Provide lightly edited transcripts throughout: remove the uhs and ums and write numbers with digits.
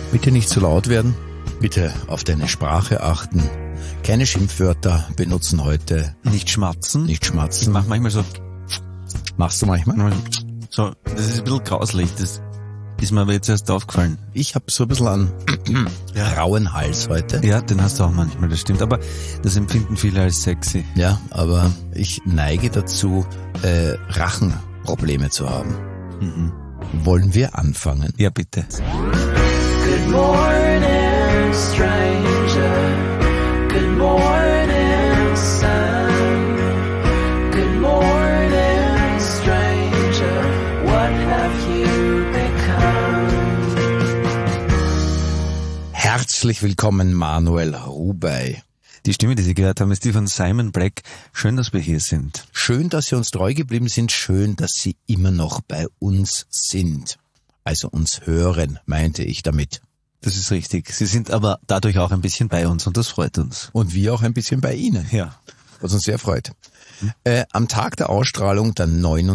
Bitte nicht zu laut werden. Bitte auf deine Sprache achten. Keine Schimpfwörter benutzen heute. Nicht schmatzen. Nicht schmatzen. Ich mach manchmal so. Machst du manchmal? So, das ist ein bisschen grauslich. Das ist mir aber jetzt erst aufgefallen. Ich habe so ein bisschen einen rauen Hals heute. Ja, den hast du auch manchmal, das stimmt. Aber das empfinden viele als sexy. Ja, aber ich neige dazu, Rachenprobleme zu haben. Mhm. Wollen wir anfangen? Ja, bitte. Good morning, stranger. Good morning, sun. Good morning, stranger. What have you become? Herzlich willkommen, Manuel Rubey. Die Stimme, die Sie gehört haben, ist die von Simon Black. Schön, dass wir hier sind. Schön, dass Sie uns treu geblieben sind. Schön, dass Sie immer noch bei uns sind. Also uns hören, meinte ich damit. Das ist richtig. Sie sind aber dadurch auch ein bisschen bei uns und das freut uns. Und wir auch ein bisschen bei Ihnen. Ja. Was uns sehr freut. Am Tag der Ausstrahlung, der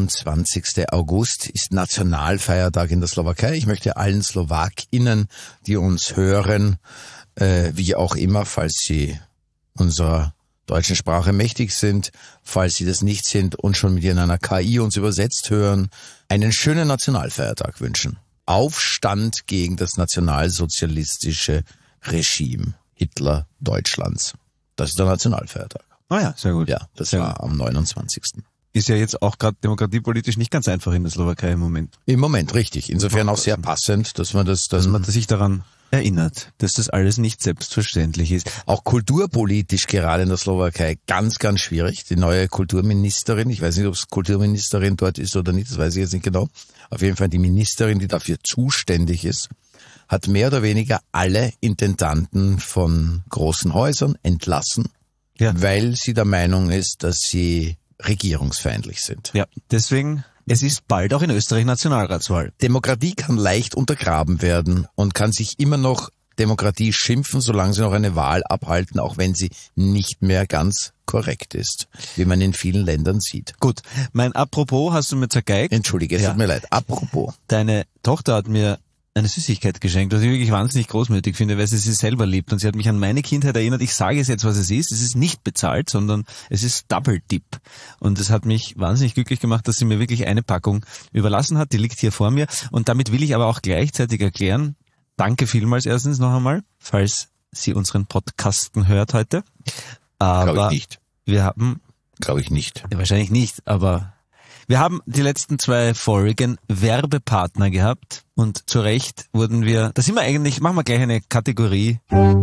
29. August, ist Nationalfeiertag in der Slowakei. Ich möchte allen SlowakInnen, die uns hören, wie auch immer, falls sie unserer deutschen Sprache mächtig sind, falls sie das nicht sind und schon mit einer KI uns übersetzt hören, einen schönen Nationalfeiertag wünschen. Aufstand gegen das nationalsozialistische Regime Hitler Deutschlands. Das ist der Nationalfeiertag. Ah ja, sehr gut. Ja, das war am 29. Ist ja jetzt auch gerade demokratiepolitisch nicht ganz einfach in der Slowakei im Moment. Im Moment, richtig. Insofern auch sehr passend, dass man das Dass man sich daran erinnert, dass das alles nicht selbstverständlich ist. auch kulturpolitisch gerade in der Slowakei ganz, ganz schwierig. Die neue Kulturministerin, ich weiß nicht, ob es Kulturministerin dort ist oder nicht, das weiß ich jetzt nicht genau. Auf jeden Fall die Ministerin, die dafür zuständig ist, hat mehr oder weniger alle Intendanten von großen Häusern entlassen, Ja. weil sie der Meinung ist, dass sie regierungsfeindlich sind. Ja, deswegen, es ist bald auch in Österreich Nationalratswahl. Demokratie kann leicht untergraben werden und kann sich immer noch Demokratie schimpfen, solange sie noch eine Wahl abhalten, auch wenn sie nicht mehr ganz korrekt ist, wie man in vielen Ländern sieht. Gut, mein Apropos hast du mir zergeigt. Entschuldige, es Ja. tut mir leid. Apropos. Deine Tochter hat mir eine Süßigkeit geschenkt, was ich wirklich wahnsinnig großmütig finde, weil sie selber liebt und sie hat mich an meine Kindheit erinnert. Ich sage es jetzt, was es ist. Es ist nicht bezahlt, sondern es ist Double Dip. Und es hat mich wahnsinnig glücklich gemacht, dass sie mir wirklich eine Packung überlassen hat. Die liegt hier vor mir. Und damit will ich aber auch gleichzeitig erklären, danke vielmals erstens noch einmal, falls sie unseren Podcasten hört heute. Aber Glaube ich nicht. wir haben, Glaube ich nicht. ja, wahrscheinlich nicht, aber wir haben die letzten 2 Folgen Werbepartner gehabt und zu Recht wurden wir, da sind wir eigentlich, machen wir gleich eine Kategorie.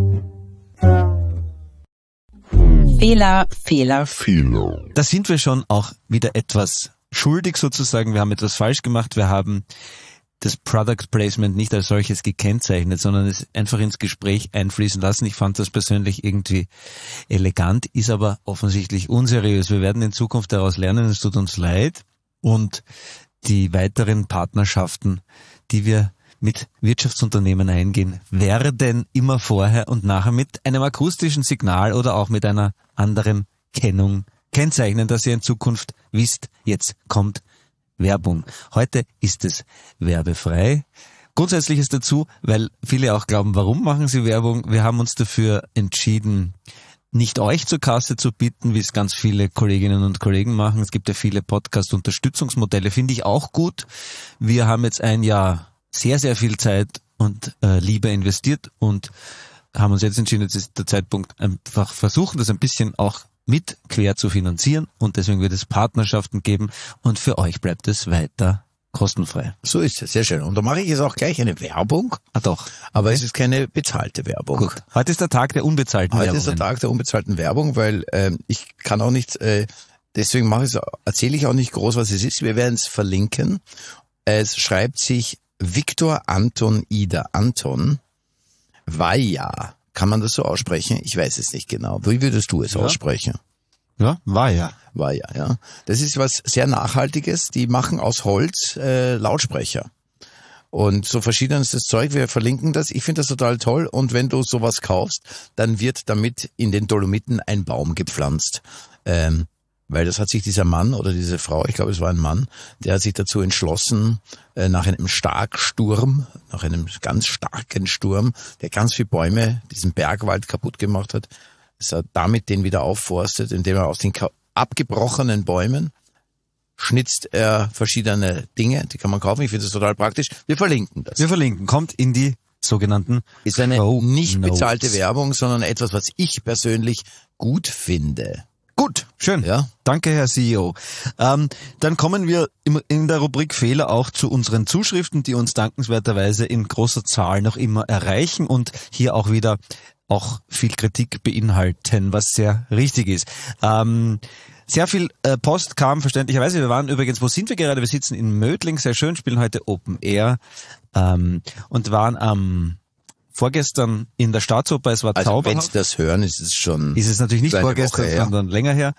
Fehler. Da sind wir schon auch wieder etwas schuldig sozusagen, wir haben etwas falsch gemacht, wir haben das Product Placement nicht als solches gekennzeichnet, sondern es einfach ins Gespräch einfließen lassen. Ich fand das persönlich irgendwie elegant, ist aber offensichtlich unseriös. Wir werden in Zukunft daraus lernen, es tut uns leid. Und die weiteren Partnerschaften, die wir mit Wirtschaftsunternehmen eingehen, werden immer vorher und nachher mit einem akustischen Signal oder auch mit einer anderen Kennung kennzeichnen, dass ihr in Zukunft wisst, jetzt kommt Werbung. Heute ist es werbefrei. Grundsätzliches dazu, weil viele auch glauben, warum machen sie Werbung? Wir haben uns dafür entschieden, nicht euch zur Kasse zu bitten, wie es ganz viele Kolleginnen und Kollegen machen. Es gibt ja viele Podcast-Unterstützungsmodelle, finde ich auch gut. Wir haben jetzt ein Jahr sehr, sehr viel Zeit und Liebe investiert und haben uns jetzt entschieden, jetzt ist der Zeitpunkt, einfach versuchen, das ein bisschen auch mit quer zu finanzieren und deswegen wird es Partnerschaften geben und für euch bleibt es weiter kostenfrei. So ist es, sehr schön. Und da mache ich jetzt auch gleich eine Werbung, Ah doch. aber es ist keine bezahlte Werbung. Gut. Heute ist der Tag der unbezahlten Heute Werbung. ist der Tag der unbezahlten Werbung, weil ich kann auch nicht, deswegen erzähle ich auch nicht groß, was es ist. Wir werden es verlinken. Es schreibt sich Viktor Anton Ida Anton Vaja. Kann man das so aussprechen? Ich weiß es nicht genau. Wie würdest du es aussprechen? Ja, war ja. Vaja, ja. Das ist was sehr Nachhaltiges. Die machen aus Holz Lautsprecher. Und so verschiedenes Zeug, wir verlinken das. Ich finde das total toll. Und wenn du sowas kaufst, dann wird damit in den Dolomiten ein Baum gepflanzt. weil das hat sich dieser Mann oder diese Frau, ich glaube es war ein Mann, der hat sich dazu entschlossen, nach einem Starksturm, nach einem ganz starken Sturm, der ganz viele Bäume, diesen Bergwald kaputt gemacht hat, dass er damit den wieder aufforstet, indem er aus den abgebrochenen Bäumen schnitzt er verschiedene Dinge, die kann man kaufen. Ich finde das total praktisch. Wir verlinken das. Wir verlinken. Kommt in die sogenannten Ist eine Show nicht Notes. bezahlte Werbung, sondern etwas, was ich persönlich gut finde. Gut, schön. Ja. Danke, Herr CEO. Dann kommen wir in der Rubrik Fehler auch zu unseren Zuschriften, die uns dankenswerterweise in großer Zahl noch immer erreichen und hier auch wieder auch viel Kritik beinhalten, was sehr richtig ist. Sehr viel Post kam verständlicherweise. Wir waren übrigens, wo sind wir gerade? Wir sitzen in Mödling, sehr schön, spielen heute Open Air und waren vorgestern in der Staatsoper. Es war Also wenn zauberhaft. Sie das hören, ist es schon... Ist es natürlich nicht eine vorgestern, Woche her. sondern länger her.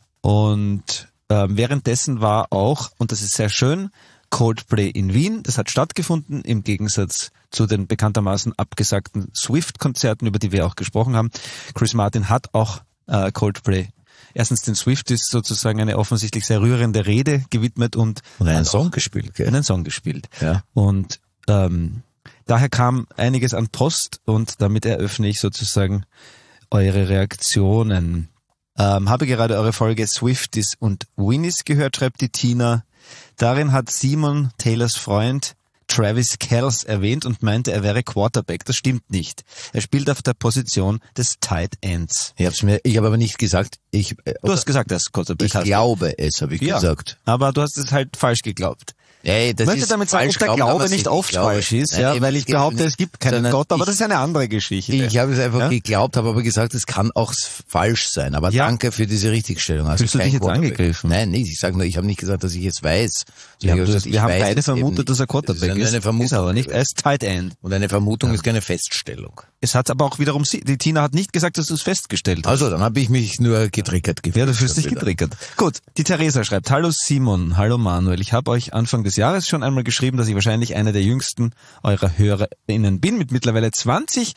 Und währenddessen war auch, und das ist sehr schön, Coldplay in Wien. Das hat stattgefunden, im Gegensatz zu den bekanntermaßen abgesagten Swift-Konzerten, über die wir auch gesprochen haben. Chris Martin hat auch Coldplay erstens den Swifties sozusagen eine offensichtlich sehr rührende Rede gewidmet und einen Song gespielt, gell? einen Song gespielt. Ja. Und daher kam einiges an Post und damit eröffne ich sozusagen eure Reaktionen. Habe gerade eure Folge Swifties und Winnies gehört, schreibt die Tina. Darin hat Simon, Taylors Freund, Travis Kelce erwähnt und meinte, er wäre Quarterback. Das stimmt nicht. Er spielt auf der Position des Tight Ends. Ich habe aber nicht gesagt, Du hast gesagt, er ist Quarterback. ich glaube es, habe ich gesagt. Aber du hast es halt falsch geglaubt. Ey, das Ich möchte ist damit sagen, falsch ob der glauben, Glaube aber nicht ich oft glaube. falsch ist, Nein, ja, eben, weil ich geht behaupte, nicht, es gibt keinen sondern Gott, aber ich- das ist eine andere Geschichte. Ich habe es einfach Ja? geglaubt, habe aber gesagt, es kann auch falsch sein. Aber Ja. danke für diese Richtigstellung. Also Fühlst du dich kein jetzt Quarterback. angegriffen? Nein, nicht. Ich sage nur, ich habe nicht gesagt, dass ich es weiß. Ja, Ich habe aber gesagt, wir haben weiß beide es eben vermutet, nicht. dass er Quarterback Das ist. Eine Vermutung. Ist aber nicht. Er ist Tight End. Und eine Vermutung ist keine Feststellung. Es hat aber auch wiederum, die Tina hat nicht gesagt, dass du es festgestellt hast. Also, dann habe ich mich nur getriggert gefühlt. Ja, du fühlst dich Wieder. getriggert. Gut, die Theresa schreibt, hallo Simon, hallo Manuel, ich habe euch Anfang des Jahres schon einmal geschrieben, dass ich wahrscheinlich einer der jüngsten eurer HörerInnen bin, mit mittlerweile 20.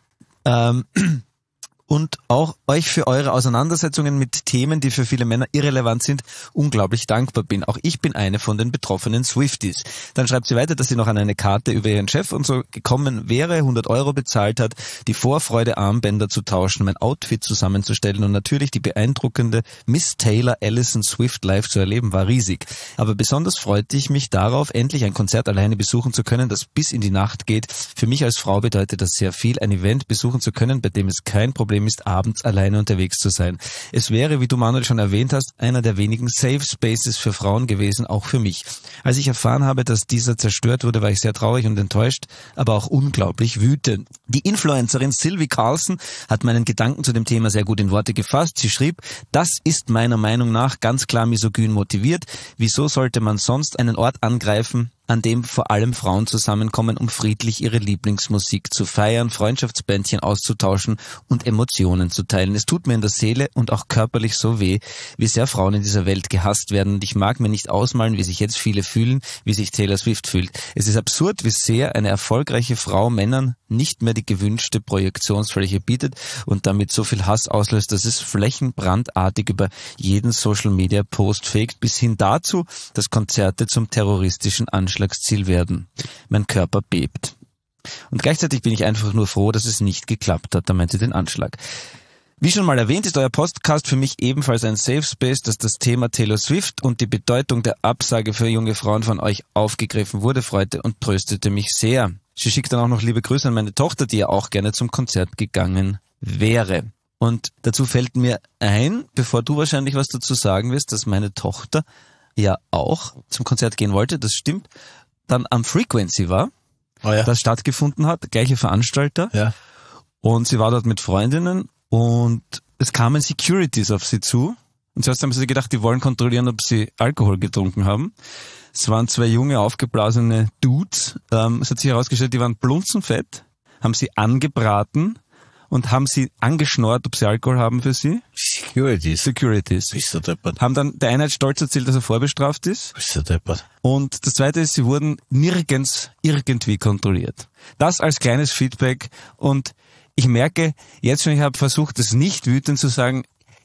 Und auch euch für eure Auseinandersetzungen mit Themen, die für viele Männer irrelevant sind, unglaublich dankbar bin. Auch ich bin eine von den betroffenen Swifties. Dann schreibt sie weiter, dass sie noch an eine Karte über ihren Chef und so gekommen wäre, 100 € bezahlt hat, die Vorfreude-Armbänder zu tauschen, mein Outfit zusammenzustellen und natürlich die beeindruckende Miss Taylor Allison Swift live zu erleben, war riesig. Aber besonders freute ich mich darauf, endlich ein Konzert alleine besuchen zu können, das bis in die Nacht geht. Für mich als Frau bedeutet das sehr viel, ein Event besuchen zu können, bei dem es kein Problem ist, abends alleine unterwegs zu sein. Es wäre, wie du Manuel schon erwähnt hast, einer der wenigen Safe Spaces für Frauen gewesen, auch für mich. Als ich erfahren habe, dass dieser zerstört wurde, war ich sehr traurig und enttäuscht, aber auch unglaublich wütend. Die Influencerin Sylvie Carlson hat meinen Gedanken zu dem Thema sehr gut in Worte gefasst. Sie schrieb, das ist meiner Meinung nach ganz klar misogyn motiviert. Wieso sollte man sonst einen Ort angreifen, an dem vor allem Frauen zusammenkommen, um friedlich ihre Lieblingsmusik zu feiern, Freundschaftsbändchen auszutauschen und Emotionen zu teilen. Es tut mir in der Seele und auch körperlich so weh, wie sehr Frauen in dieser Welt gehasst werden. Und ich mag mir nicht ausmalen, wie sich jetzt viele fühlen, wie sich Taylor Swift fühlt. Es ist absurd, wie sehr eine erfolgreiche Frau Männern nicht mehr die gewünschte Projektionsfläche bietet und damit so viel Hass auslöst, dass es flächenbrandartig über jeden Social-Media-Post faked, bis hin dazu, dass Konzerte zum terroristischen Anschlagsziel werden. Mein Körper bebt. Und gleichzeitig bin ich einfach nur froh, dass es nicht geklappt hat. Da meint sie den Anschlag. Wie schon mal erwähnt, ist euer Podcast für mich ebenfalls ein Safe Space, dass das Thema Taylor Swift und die Bedeutung der Absage für junge Frauen von euch aufgegriffen wurde, freute und tröstete mich sehr. Sie schickt dann auch noch liebe Grüße an meine Tochter, die ja auch gerne zum Konzert gegangen wäre. Und dazu fällt mir ein, bevor du wahrscheinlich was dazu sagen wirst, dass meine Tochter ja auch zum Konzert gehen wollte, das stimmt, dann am Frequency war, das stattgefunden hat, gleiche Veranstalter. Ja. Und sie war dort mit Freundinnen und es kamen Securities auf sie zu. Und zuerst haben sie gedacht, die wollen kontrollieren, ob sie Alkohol getrunken haben. Es waren zwei junge, aufgeblasene Dudes. Es hat sich herausgestellt, die waren blunzenfett, haben sie angebraten und haben sie angeschnort, ob sie Alkohol haben für sie. Securities. Bist du deppert? Haben dann, der eine hat stolz erzählt, dass er vorbestraft ist. Bist du deppert? Und das zweite ist, sie wurden nirgends irgendwie kontrolliert. Das als kleines Feedback. Und ich merke jetzt schon, ich habe versucht, das nicht wütend zu sagen,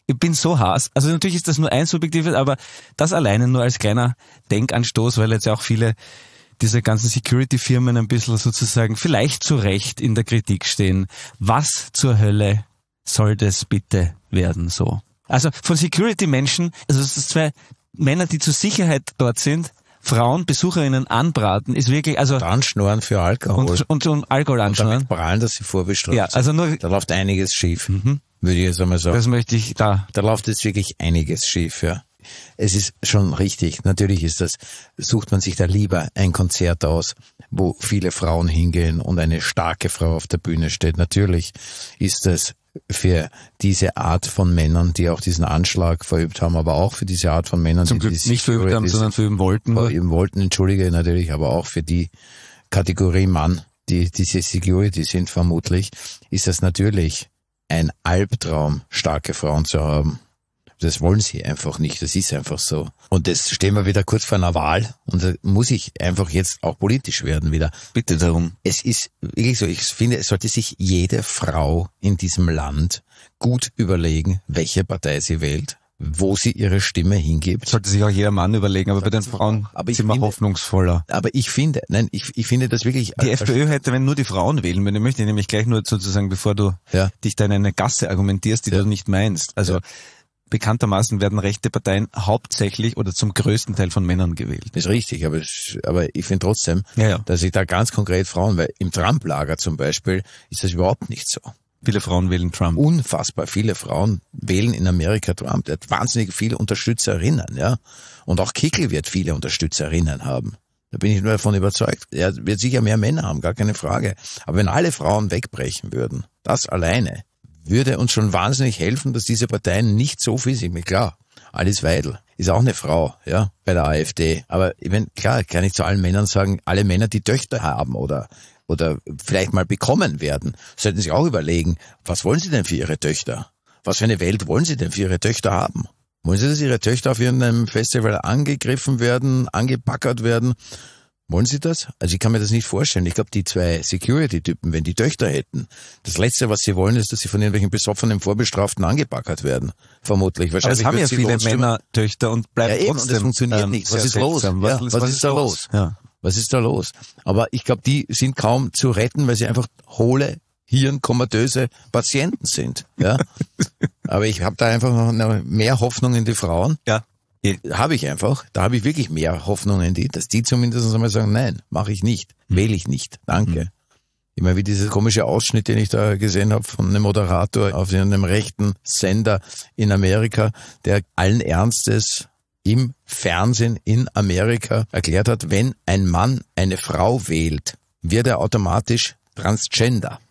Ich bin so Hass. Also natürlich ist das nur ein subjektives, aber das alleine nur als kleiner Denkanstoß, weil jetzt ja auch viele dieser ganzen Security-Firmen ein bisschen sozusagen vielleicht zu Recht in der Kritik stehen. Was zur Hölle soll das bitte werden so? Also von Security-Menschen, also es sind zwei Männer, die zur Sicherheit dort sind, Frauen, Besucherinnen anbraten, ist wirklich, also... Und anschnorren für Alkohol. Und Alkohol anschnorren. Und damit prahlen, dass sie vorbestraft Ja, also nur... Da läuft einiges schief, würde ich jetzt einmal sagen. Das möchte ich da... Da läuft jetzt wirklich einiges schief, ja. Es ist schon richtig, natürlich ist das, sucht man sich da lieber ein Konzert aus, wo viele Frauen hingehen und eine starke Frau auf der Bühne steht. Natürlich ist das für diese Art von Männern, die auch diesen Anschlag verübt haben, aber auch für diese Art von Männern, Zum die Glück nicht verübt haben, sondern verüben wollten. Verüben wollten, entschuldige, natürlich, aber auch für die Kategorie Mann, die diese Security sind vermutlich, ist das natürlich ein Albtraum, starke Frauen zu haben. Das wollen sie einfach nicht, das ist einfach so. Und das stehen wir wieder kurz vor einer Wahl und da muss ich einfach jetzt auch politisch werden wieder. Bitte darum. Es ist wirklich so, ich finde, es sollte sich jede Frau in diesem Land gut überlegen, welche Partei sie wählt, wo sie ihre Stimme hingibt. Sollte sich auch jeder Mann überlegen, aber bei den Frauen sind wir hoffnungsvoller. Aber ich finde, ich finde das wirklich... Die FPÖ hätte, wenn nur die Frauen wählen würden, ich möchte nämlich gleich nur sozusagen, bevor du dich da in eine Gasse argumentierst, die du nicht meinst. Also bekanntermaßen werden rechte Parteien hauptsächlich oder zum größten Teil von Männern gewählt. Das ist richtig, aber ich finde trotzdem, dass ich da ganz konkret Frauen, weil im Trump-Lager zum Beispiel ist das überhaupt nicht so. Viele Frauen wählen Trump. Unfassbar viele Frauen wählen in Amerika Trump. Er hat wahnsinnig viele Unterstützerinnen, ja. Und auch Kickl wird viele Unterstützerinnen haben. Da bin ich nur davon überzeugt. Er wird sicher mehr Männer haben, gar keine Frage. Aber wenn alle Frauen wegbrechen würden, das alleine, würde uns schon wahnsinnig helfen, dass diese Parteien nicht so viel sind. Klar, Alice Weidel ist auch eine Frau, ja, bei der AfD. Aber ich meine, klar, kann ich zu allen Männern sagen, alle Männer, die Töchter haben oder vielleicht mal bekommen werden, sollten sich auch überlegen, was wollen sie denn für ihre Töchter? Was für eine Welt wollen sie denn für ihre Töchter haben? Wollen sie, dass ihre Töchter auf irgendeinem Festival angegriffen werden, angepackert werden? Wollen Sie das? Also ich kann mir das nicht vorstellen. Ich glaube, die zwei Security-Typen, wenn die Töchter hätten, das Letzte, was sie wollen, ist, dass sie von irgendwelchen besoffenen Vorbestraften angepackert werden. Vermutlich. Wahrscheinlich aber es haben ja viele Männer Töchter und bleiben trotzdem. Und das funktioniert nicht. Was ist los? Was ist da los? Ja. Was ist da los? Aber ich glaube, die sind kaum zu retten, weil sie einfach hohle, hirnkomatöse Patienten sind. Ja. Aber ich habe da einfach noch mehr Hoffnung in die Frauen. Ja. Habe ich einfach. Da habe ich wirklich mehr Hoffnung in die, dass die zumindest einmal sagen, nein, mache ich nicht, wähle ich nicht, danke. Immer wie dieser komische Ausschnitt, den ich da gesehen habe von einem Moderator auf einem rechten Sender in Amerika, der allen Ernstes im Fernsehen in Amerika erklärt hat, wenn ein Mann eine Frau wählt, wird er automatisch Transgender.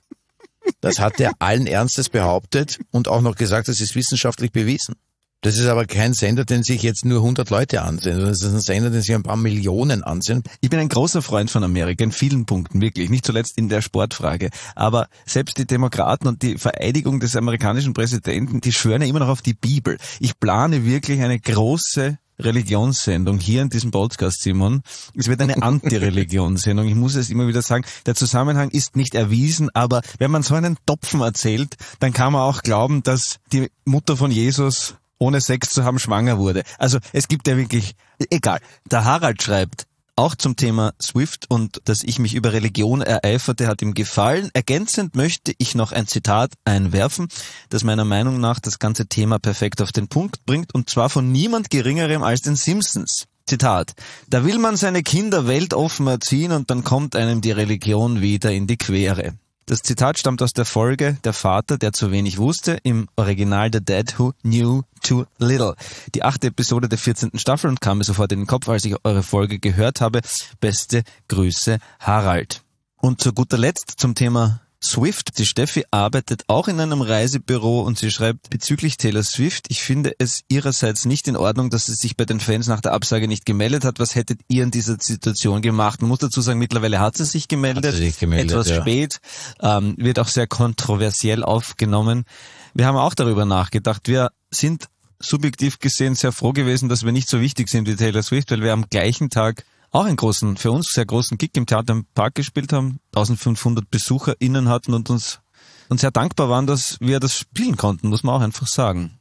Das hat er allen Ernstes behauptet und auch noch gesagt, das ist wissenschaftlich bewiesen. Das ist aber kein Sender, den sich jetzt nur 100 Leute ansehen, sondern das ist ein Sender, den sich ein paar Millionen ansehen. Ich bin ein großer Freund von Amerika, in vielen Punkten, wirklich. Nicht zuletzt in der Sportfrage. Aber selbst die Demokraten und die Vereidigung des amerikanischen Präsidenten, die schwören ja immer noch auf die Bibel. Ich plane wirklich eine große Religionssendung hier in diesem Podcast, Simon. Es wird eine Anti-Religionssendung. Ich muss es immer wieder sagen. Der Zusammenhang ist nicht erwiesen, aber wenn man so einen Topfen erzählt, dann kann man auch glauben, dass die Mutter von Jesus ohne Sex zu haben schwanger wurde. Also es gibt ja wirklich, egal. Der Harald schreibt, auch zum Thema Swift und dass ich mich über Religion ereiferte, hat ihm gefallen. Ergänzend möchte ich noch ein Zitat einwerfen, das meiner Meinung nach das ganze Thema perfekt auf den Punkt bringt, und zwar von niemand Geringerem als den Simpsons. Zitat: Da will man seine Kinder weltoffen erziehen und dann kommt einem die Religion wieder in die Quere. Das Zitat stammt aus der Folge Der Vater, der zu wenig wusste, im Original The Dad Who Knew Too Little. Die 8. Episode der 14. Staffel und kam mir sofort in den Kopf, als ich eure Folge gehört habe. Beste Grüße, Harald. Und zu guter Letzt zum Thema Swift. Die Steffi arbeitet auch in einem Reisebüro und sie schreibt bezüglich Taylor Swift: Ich finde es ihrerseits nicht in Ordnung, dass sie sich bei den Fans nach der Absage nicht gemeldet hat. Was hättet ihr in dieser Situation gemacht? Man muss dazu sagen, mittlerweile hat sie sich gemeldet, etwas spät, wird auch sehr kontroversiell aufgenommen. Wir haben auch darüber nachgedacht. Wir sind subjektiv gesehen sehr froh gewesen, dass wir nicht so wichtig sind wie Taylor Swift, weil wir am gleichen Tag auch einen großen, für uns sehr großen Gig im Theater im Park gespielt haben, 1500 BesucherInnen hatten und uns sehr dankbar waren, dass wir das spielen konnten, muss man auch einfach sagen.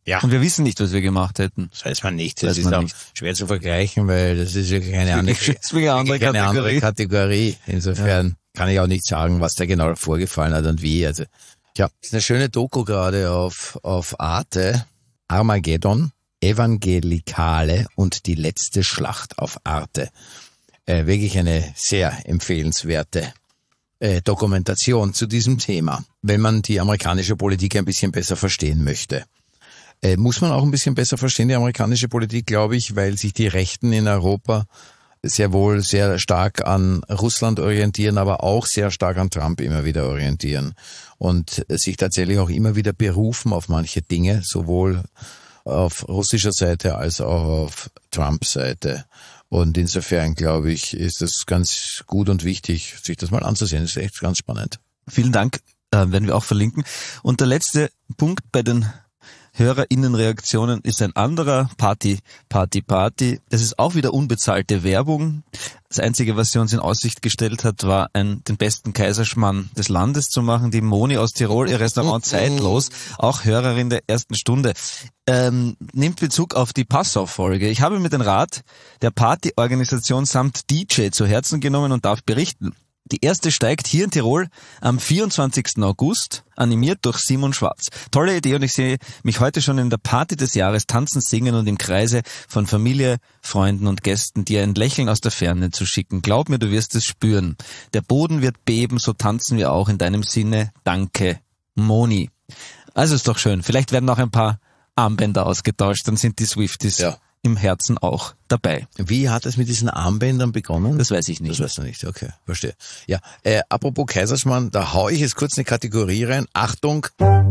Ja. Und wir wissen nicht, was wir gemacht hätten. Das weiß man nicht. Das Weiß ist man auch nicht. schwer zu vergleichen, weil das ist wirklich eine andere, Das ist wirklich eine andere Kategorie. Insofern kann ich auch nicht sagen, was da genau vorgefallen hat und wie. Also, ja, ist eine schöne Doku gerade auf Arte. Armageddon, Evangelikale und die letzte Schlacht auf Arte. Wirklich eine sehr empfehlenswerte Dokumentation zu diesem Thema, wenn man die amerikanische Politik ein bisschen besser verstehen möchte. Muss man auch ein bisschen besser verstehen, die amerikanische Politik, glaube ich, weil sich die Rechten in Europa sehr wohl sehr stark an Russland orientieren, aber auch sehr stark an Trump immer wieder orientieren und sich tatsächlich auch immer wieder berufen auf manche Dinge, sowohl auf russischer Seite als auch auf Trumps Seite. Und insofern, glaube ich, ist es ganz gut und wichtig, sich das mal anzusehen. Das ist echt ganz spannend. Vielen Dank, werden wir auch verlinken. Und der letzte Punkt bei den HörerInnenreaktionen ist ein anderer. Party. Das ist auch wieder unbezahlte Werbung. Das Einzige, was sie uns in Aussicht gestellt hat, war den besten Kaiserschmarrn des Landes zu machen. Die Moni aus Tirol, ihr Restaurant Zeitlos, auch Hörerin der ersten Stunde, nimmt Bezug auf die Passau-Folge. Ich habe mir den Rat der Partyorganisation samt DJ zu Herzen genommen und darf berichten. Die erste steigt hier in Tirol am 24. August, animiert durch Simon Schwarz. Tolle Idee und ich sehe mich heute schon in der Party des Jahres tanzen, singen und im Kreise von Familie, Freunden und Gästen dir ein Lächeln aus der Ferne zu schicken. Glaub mir, du wirst es spüren. Der Boden wird beben, so tanzen wir auch in deinem Sinne. Danke, Moni. Also ist doch schön. Vielleicht werden auch ein paar Armbänder ausgetauscht, dann sind die Swifties im Herzen auch dabei. Wie hat es mit diesen Armbändern begonnen? Das weiß ich nicht. Das weißt du nicht, okay, verstehe. Ja, apropos Kaiserschmarrn, da hau ich jetzt kurz eine Kategorie rein. Achtung!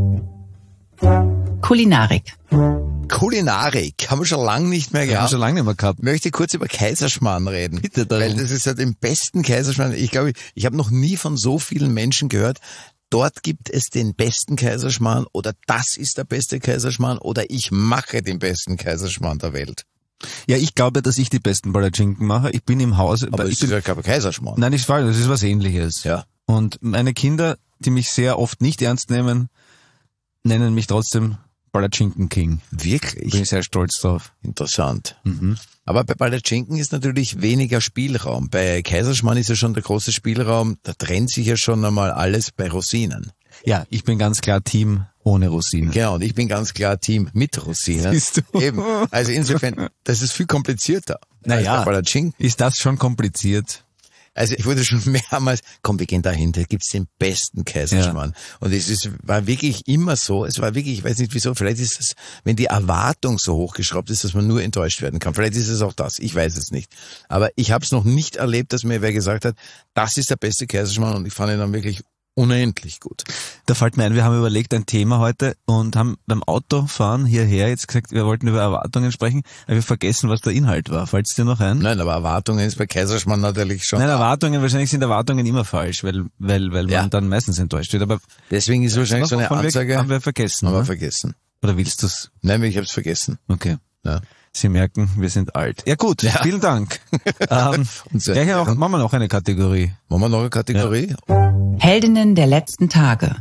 Kulinarik. Kulinarik, haben wir schon lange nicht mehr Haben gehabt. wir schon lange nicht mehr gehabt. Ich möchte kurz über Kaiserschmarrn reden. Bitte darum. Weil das ist ja den besten Kaiserschmarrn. Ich glaube, ich habe noch nie von so vielen Menschen gehört, dort gibt es den besten Kaiserschmarrn oder das ist der beste Kaiserschmarrn oder ich mache den besten Kaiserschmarrn der Welt. Ja, ich glaube, dass ich die besten Palatschinken mache. Ich bin im Hause. Aber ich es ist ja kein Kaiserschmarrn. Nein, ich frage, das ist was Ähnliches. Ja. Und meine Kinder, die mich sehr oft nicht ernst nehmen, nennen mich trotzdem Palatschinken King. Wirklich? Bin ich sehr stolz drauf. Interessant. Aber bei Palatschinken ist natürlich weniger Spielraum. Bei Kaiserschmarrn ist ja schon der große Spielraum, da trennt sich ja schon einmal alles bei Rosinen. Ja, ich bin ganz klar Team ohne Rosinen. Genau, und ich bin ganz klar Team mit Rosinen. Siehst du? Eben. Also insofern, das ist viel komplizierter. als bei Palatschinken. Ist das schon kompliziert? Also ich wurde schon mehrmals, komm, wir gehen dahin, da gibt's den besten Kaiserschmarrn. Und war wirklich immer so, es war wirklich, ich weiß nicht wieso, vielleicht ist es, wenn die Erwartung so hochgeschraubt ist, dass man nur enttäuscht werden kann. Vielleicht ist es auch das, ich weiß es nicht. Aber ich habe es noch nicht erlebt, dass mir wer gesagt hat, das ist der beste Kaiserschmarrn und ich fand ihn dann wirklich unendlich gut. Da fällt mir ein, wir haben überlegt ein Thema heute und haben beim Autofahren hierher jetzt gesagt, wir wollten über Erwartungen sprechen, aber wir vergessen, was der Inhalt war. Fällt es dir noch ein? Nein, aber Erwartungen ist bei Kaiserschmarrn natürlich schon. Nein, wahrscheinlich sind Erwartungen immer falsch, weil man dann meistens enttäuscht wird. Aber deswegen ist wahrscheinlich so eine Ansage. Haben wir vergessen. Haben wir oder? vergessen. Oder willst du es? Nein, ich habe es vergessen. Okay. Ja. Sie merken, wir sind alt. Ja gut, vielen Dank. Machen wir noch eine Kategorie. Machen wir noch eine Kategorie? Heldinnen der letzten Tage.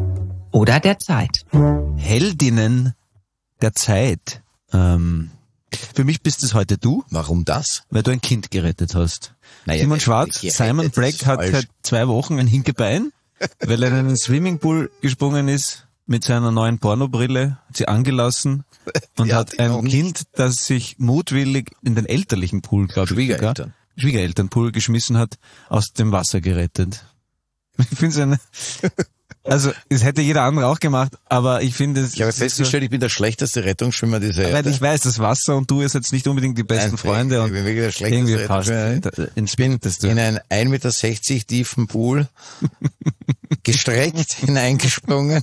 Oder der Zeit. Heldinnen der Zeit. Für mich bist es heute du, Warum das? weil du ein Kind gerettet hast. Naja, Simon Schwarz, gerettet Simon ist Black hat falsch. seit 2 Wochen ein Hinkebein, weil er in einen Swimmingpool gesprungen ist mit seiner neuen Pornobrille, hat sie angelassen und Ja, hat ein warum Kind, das sich mutwillig in den elterlichen Pool, glaube ich, Schwiegereltern. Schwiegerelternpool geschmissen hat, aus dem Wasser gerettet. Ich finde also es hätte jeder andere auch gemacht, aber ich finde es... Ich habe festgestellt, ich bin der schlechteste Rettungsschwimmer dieser Erde. Weil ich weiß, das Wasser und du ist jetzt nicht unbedingt die besten Nein, Freunde ich und bin wirklich der schlechteste irgendwie passt. Rettungsschwimmer. Ich bin in einen 1,60 Meter tiefen Pool gestreckt hineingesprungen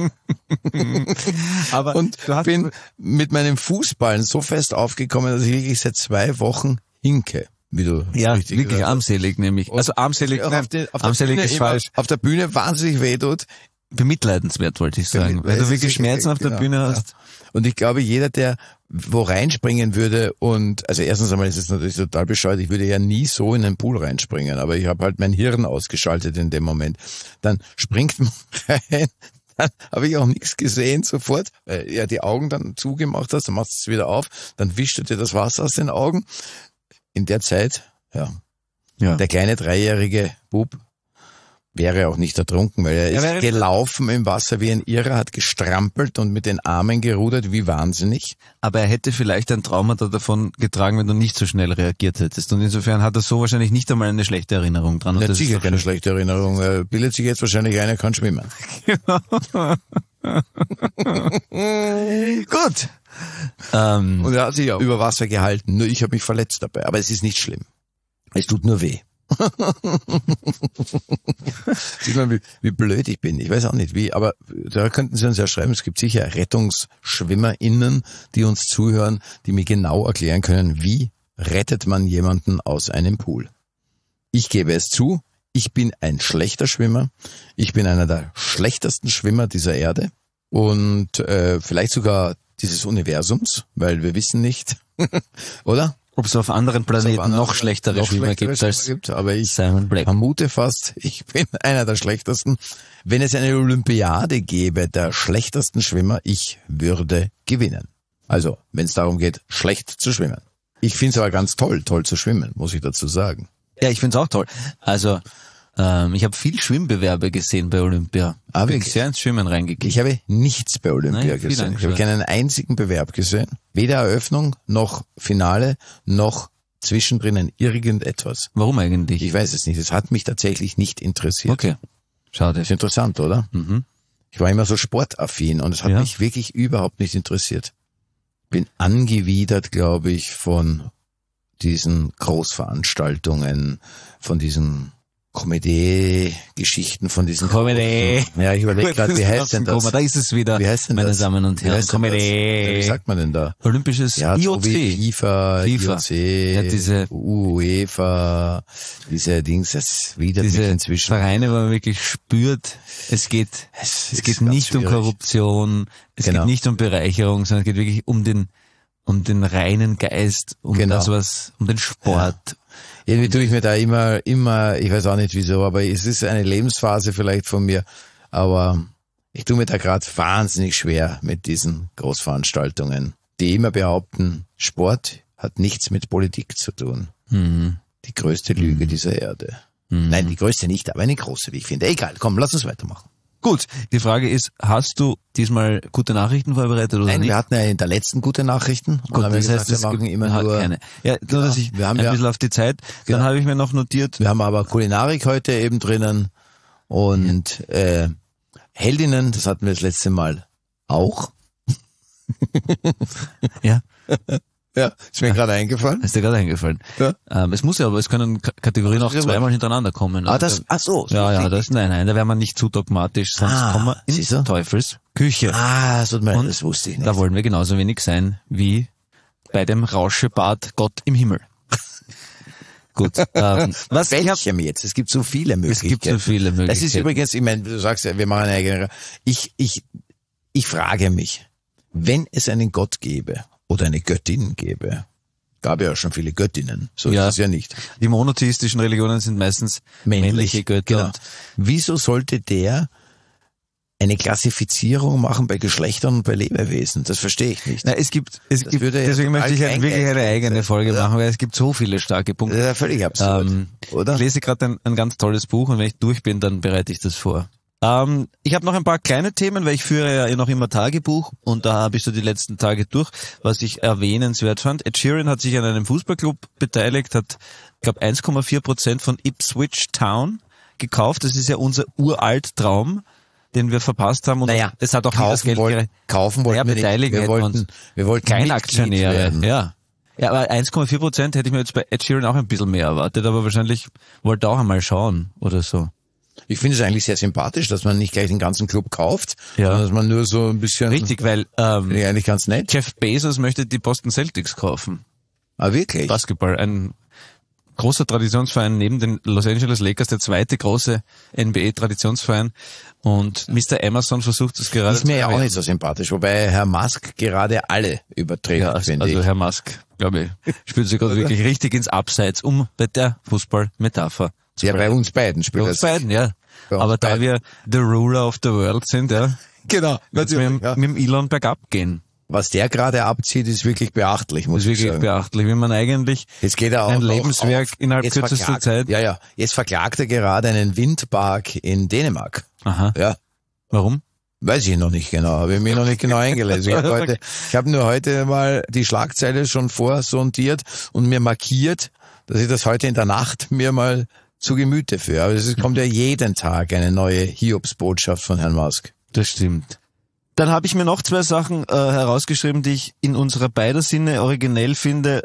aber und bin mit meinem Fußballen so fest aufgekommen, dass ich wirklich seit 2 Wochen hinke. Wie du richtig wirklich gesagt hast. armselig nämlich. Also armselig, Auf nein, der armselig Bühne ist immer falsch. Auf der Bühne wahnsinnig wehtut. Bemitleidenswert wollte ich sagen, weil du wirklich Schmerzen auf der Bühne hast. Ja. Und ich glaube, jeder, der wo reinspringen würde und, also erstens einmal ist es natürlich total bescheuert, ich würde ja nie so in den Pool reinspringen, aber ich habe halt mein Hirn ausgeschaltet in dem Moment. Dann springt man rein, Dann habe ich auch nichts gesehen sofort, weil ja die Augen dann zugemacht hast, dann machst du es wieder auf, dann wischt du dir das Wasser aus den Augen. In der Zeit, ja, der kleine 3-jährige Bub wäre auch nicht ertrunken, weil er ist gelaufen im Wasser wie ein Irrer, hat gestrampelt und mit den Armen gerudert wie wahnsinnig. Aber er hätte vielleicht ein Trauma davon getragen, wenn du nicht so schnell reagiert hättest. Und insofern hat er so wahrscheinlich nicht einmal eine schlechte Erinnerung dran. Er hat sicher keine schlechte Erinnerung. Er bildet sich jetzt wahrscheinlich ein, er kann schwimmen. Gut. Und er hat sich auch über Wasser gehalten. Nur ich habe mich verletzt dabei. Aber es ist nicht schlimm. Es tut nur weh. Sieh mal, wie blöd ich bin. Ich weiß auch nicht wie, aber da könnten Sie uns ja schreiben, es gibt sicher RettungsschwimmerInnen, die uns zuhören, die mir genau erklären können, wie rettet man jemanden aus einem Pool. Ich gebe es zu, ich bin ein schlechter Schwimmer. Ich bin einer der schlechtesten Schwimmer dieser Erde und vielleicht sogar dieses Universums, weil wir wissen nicht, oder? Ob es auf anderen Planeten noch schlechtere Schwimmer gibt als aber ich Simon Black. vermute fast, ich bin einer der schlechtesten. Wenn es eine Olympiade gäbe der schlechtesten Schwimmer, ich würde gewinnen. Also, wenn es darum geht, schlecht zu schwimmen. Ich finde es aber ganz toll zu schwimmen, muss ich dazu sagen. Ja, ich finde es auch toll. Also, ich habe viel Schwimmbewerbe gesehen bei Olympia. Aber bin sehr ins Schwimmen reingekriegt. Ich habe nichts bei Olympia gesehen. Ich habe keinen einzigen Bewerb gesehen. Weder Eröffnung, noch Finale, noch zwischendrin irgendetwas. Warum eigentlich? Ich weiß es nicht. Es hat mich tatsächlich nicht interessiert. Okay. Schade. Ist interessant, oder? Mhm. Ich war immer so sportaffin und es hat mich wirklich überhaupt nicht interessiert. Bin angewidert, glaube ich, von diesen Großveranstaltungen, von diesen Comedy-Geschichten, von diesen Comedy. Ja, ich überlege gerade, wie heißt denn das? Da ist es wieder, wie heißt denn meine das? Damen und Herren. Comedy. Wie sagt man denn da? Olympisches Ja, IOC. So wie FIFA, IOC, ja, diese UEFA, diese Dings, das widert mich inzwischen. Vereine, wo man wirklich spürt, es geht nicht um Korruption, es geht nicht um Bereicherung, sondern es geht wirklich um den reinen Geist, um den Sport. Ja. Irgendwie tue ich mir da immer, ich weiß auch nicht wieso, aber es ist eine Lebensphase vielleicht von mir, aber ich tue mir da gerade wahnsinnig schwer mit diesen Großveranstaltungen, die immer behaupten, Sport hat nichts mit Politik zu tun. Mhm. Die größte Lüge dieser Erde. Mhm. Nein, die größte nicht, aber eine große, wie ich finde. Egal, komm, lass uns weitermachen. Gut, die Frage ist, hast du diesmal gute Nachrichten vorbereitet oder Nein, nicht? wir hatten ja in der letzten gute Nachrichten. Gut, das heißt, wir machen immer nur keine. Ja, nur, dass ich wir haben ein bisschen auf die Zeit, dann habe ich mir noch notiert. Wir haben aber Kulinarik heute eben drinnen und Heldinnen, das hatten wir das letzte Mal auch. Ja. Ja, ist mir gerade eingefallen. Ist dir gerade eingefallen? Ja. Es muss ja, aber es können Kategorien auch zweimal hintereinander kommen. So. Ja, nein, da wäre man nicht zu dogmatisch, sonst kommen wir in Teufelsküche. Das wusste ich nicht. Da wollen wir genauso wenig sein wie bei dem Rauschebad Gott im Himmel. Gut. Welchem jetzt? Es gibt so viele Möglichkeiten. Das ist übrigens, ich meine, du sagst ja, wir machen eine eigene. Ich frage mich, wenn es einen Gott gäbe, oder eine Göttin gäbe. Gab ja schon viele Göttinnen, so ist es ja nicht. Die monotheistischen Religionen sind meistens männliche Götter. Genau. Wieso sollte der eine Klassifizierung machen bei Geschlechtern und bei Lebewesen? Das verstehe ich nicht. Na, deswegen möchte ich wirklich eine eigene Folge machen, weil es gibt so viele starke Punkte. Das ist ja völlig absurd, oder? Ich lese gerade ein ganz tolles Buch und wenn ich durch bin, dann bereite ich das vor. Ich habe noch ein paar kleine Themen, weil ich führe ja noch immer Tagebuch und da habe ich so die letzten Tage durch, was ich erwähnenswert fand. Ed Sheeran hat sich an einem Fußballclub beteiligt, hat, ich glaube, 1,4% von Ipswich Town gekauft. Das ist ja unser uralt Traum, den wir verpasst haben. Und es hat auch nicht das Geld kaufen wollten wir beteiligen nicht. Wir wollten Kleinaktionäre. Ja, aber 1,4% hätte ich mir jetzt bei Ed Sheeran auch ein bisschen mehr erwartet, aber wahrscheinlich wollte er auch einmal schauen oder so. Ich finde es eigentlich sehr sympathisch, dass man nicht gleich den ganzen Club kauft, sondern dass man nur so ein bisschen... Richtig, weil finde ich eigentlich ganz nett. Jeff Bezos möchte die Boston Celtics kaufen. Ah, wirklich? Basketball, ein großer Traditionsverein neben den Los Angeles Lakers, der zweite große NBA-Traditionsverein. Und Mr. Amazon versucht es gerade... Ist mir ja auch nicht so sympathisch, wobei Herr Musk gerade alle überträgt, finde ich. Also Herr Musk, glaube ich, spielt sich gerade wirklich richtig ins Abseits, um bei der Fußballmetapher. Ja, bei uns beiden spielt Bei uns beiden, ja. Ja, Aber da wir the ruler of the world sind, ja, genau, mit dem Elon bergab gehen. Was der gerade abzieht, ist wirklich beachtlich, muss Das ist ich wirklich sagen. beachtlich, wie man eigentlich Jetzt geht er auch ein noch Lebenswerk innerhalb jetzt kürzester verklagt- Zeit. Ja. Jetzt verklagt er gerade einen Windpark in Dänemark. Aha. Ja. Warum? Weiß ich noch nicht genau, habe ich mich noch nicht genau eingelesen. Ich habe nur heute mal die Schlagzeile schon vorsondiert und mir markiert, dass ich das heute in der Nacht mir mal zu Gemüte führe. Aber es kommt ja jeden Tag eine neue Hiobsbotschaft von Herrn Musk. Das stimmt. Dann habe ich mir noch 2 Sachen herausgeschrieben, die ich in unserer beider Sinne originell finde.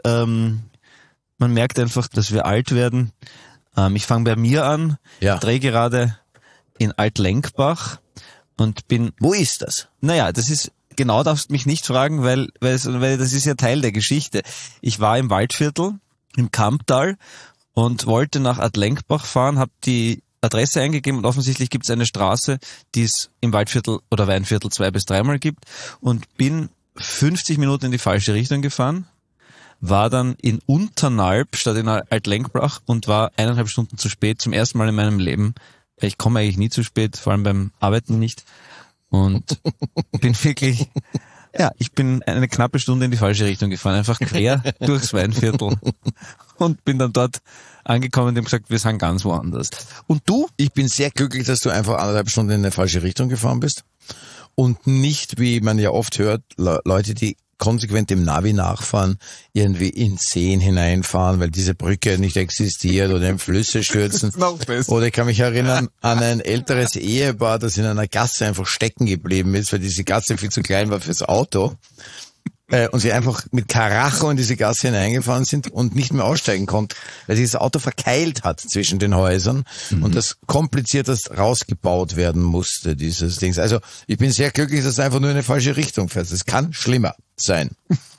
Man merkt einfach, dass wir alt werden. Ich fange bei mir an, Ja. drehe gerade in Altlenkbach und bin, Wo ist das? naja, das ist, genau darfst mich nicht fragen, weil das ist ja Teil der Geschichte. Ich war im Waldviertel, im Kamptal und wollte nach Altlenkbach fahren, habe die Adresse eingegeben und offensichtlich gibt es eine Straße, die es im Waldviertel oder Weinviertel 2 bis 3 Mal gibt und bin 50 Minuten in die falsche Richtung gefahren, war dann in Unternalb statt in Altlenkbach und war 1,5 Stunden zu spät, zum ersten Mal in meinem Leben. Ich komme eigentlich nie zu spät, vor allem beim Arbeiten nicht und bin wirklich, ja, ich bin eine knappe Stunde in die falsche Richtung gefahren, einfach quer durchs Weinviertel und bin dann dort angekommen und haben gesagt, wir sind ganz woanders. Und du? Ich bin sehr glücklich, dass du einfach 1,5 Stunden in eine falsche Richtung gefahren bist und nicht, wie man ja oft hört, Leute, die konsequent dem Navi nachfahren, irgendwie in Seen hineinfahren, weil diese Brücke nicht existiert oder in Flüsse stürzen. Noch besser. Oder ich kann mich erinnern an ein älteres Ehepaar, das in einer Gasse einfach stecken geblieben ist, weil diese Gasse viel zu klein war fürs Auto. Und sie einfach mit Karacho in diese Gasse hineingefahren sind und nicht mehr aussteigen konnten, weil sich das Auto verkeilt hat zwischen den Häusern und das kompliziert das rausgebaut werden musste, dieses Dings. Also ich bin sehr glücklich, dass du einfach nur in eine falsche Richtung fährst. Es kann schlimmer sein.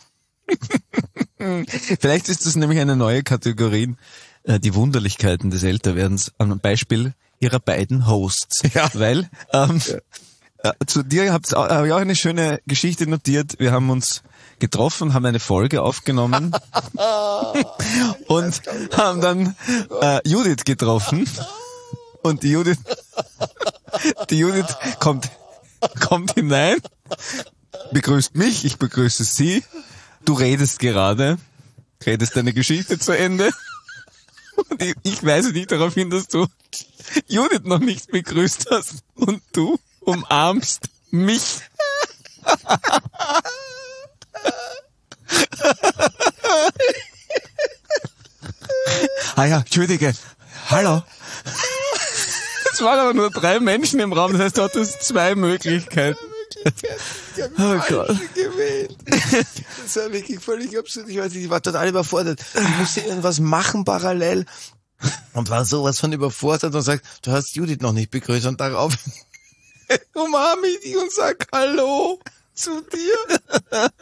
Vielleicht ist das nämlich eine neue Kategorie, die Wunderlichkeiten des Älterwerdens, am Beispiel ihrer beiden Hosts. Ja. Weil zu dir habe ich auch eine schöne Geschichte notiert. Wir haben uns getroffen, haben eine Folge aufgenommen und haben dann Judith getroffen. Und die Judith kommt hinein, begrüßt mich, ich begrüße sie. Du redest deine Geschichte zu Ende. Und ich weise dich darauf hin, dass du Judith noch nicht begrüßt hast und du umarmst mich. Ja, Entschuldige. Hallo. Es waren aber nur 3 Menschen im Raum, das heißt, du hattest 2 Möglichkeiten. Oh Gott. Gewählt. Das war wirklich völlig absurd. Ich war total überfordert. Ich musste irgendwas machen parallel und war sowas von überfordert und sagt, du hast Judith noch nicht begrüßt und darauf umarme ich dich und sag Hallo zu dir.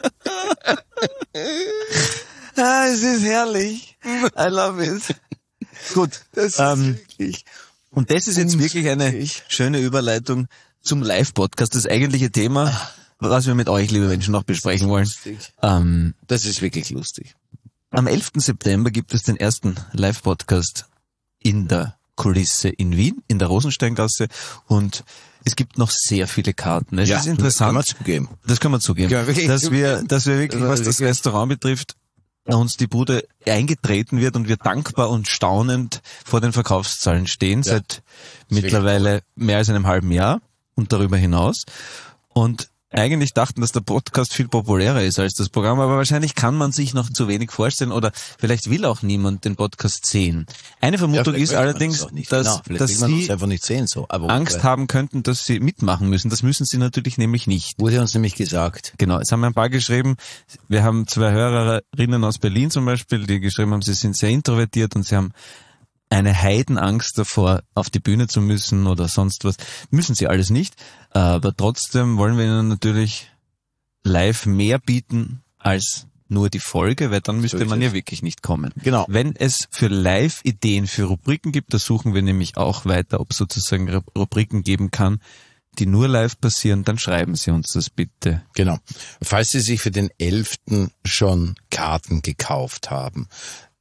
Es ist herrlich. I love it. Gut. Das ist wirklich. Und das ist jetzt wirklich eine schöne Überleitung zum Live-Podcast, das eigentliche Thema, was wir mit euch, liebe Menschen, noch besprechen wollen. Das ist wirklich lustig. Am 11. September gibt es den ersten Live-Podcast in der Kulisse in Wien, in der Rosensteingasse, und es gibt noch sehr viele Karten. Es ist interessant. Das kann man zugeben. Dass wir wirklich, was das Restaurant betrifft, uns die Bude eingetreten wird und wir dankbar und staunend vor den Verkaufszahlen stehen, seit mittlerweile mehr als einem halben Jahr und darüber hinaus. Und eigentlich dachten, dass der Podcast viel populärer ist als das Programm, aber wahrscheinlich kann man sich noch zu wenig vorstellen oder vielleicht will auch niemand den Podcast sehen. Eine Vermutung ist allerdings, dass Sie einfach nicht sehen, so. Aber Angst haben könnten, dass Sie mitmachen müssen. Das müssen Sie natürlich nämlich nicht. Wurde uns nämlich gesagt. Genau, es haben ein paar geschrieben. Wir haben 2 Hörerinnen aus Berlin zum Beispiel, die geschrieben haben, sie sind sehr introvertiert und sie haben eine Heidenangst davor, auf die Bühne zu müssen oder sonst was. Müssen sie alles nicht. Aber trotzdem wollen wir ihnen natürlich live mehr bieten als nur die Folge, weil dann müsste man ja wirklich nicht kommen. Genau. Wenn es für Live-Ideen für Rubriken gibt, da suchen wir nämlich auch weiter, ob es sozusagen Rubriken geben kann, die nur live passieren, dann schreiben Sie uns das bitte. Genau. Falls Sie sich für den 11. schon Karten gekauft haben,